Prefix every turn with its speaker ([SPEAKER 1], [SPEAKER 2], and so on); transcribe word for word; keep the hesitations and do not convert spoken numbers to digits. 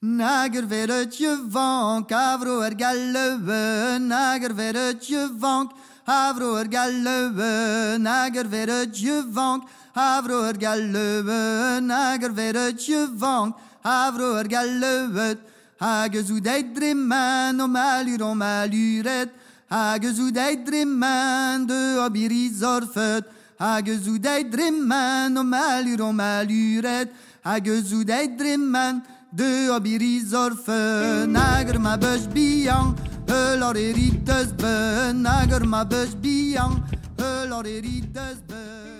[SPEAKER 1] Nager ver het je vank, avro er gallewe. Nager ver het je vank, avro er gallewe. Nager ver het je vank, avro er gallewe. Nager ver het je vank, avro er gallewe. Hage zo deit drimmen, om alur om aluret. Hage zo deit drimmen, de obiri zorfet. Hage zo deit drimmen, om alur om aluret. Hage zo deit drimmen, de obiri zorfe. Nager ma bush biang, elor erites be. Nager ma bush biang, elor erites be.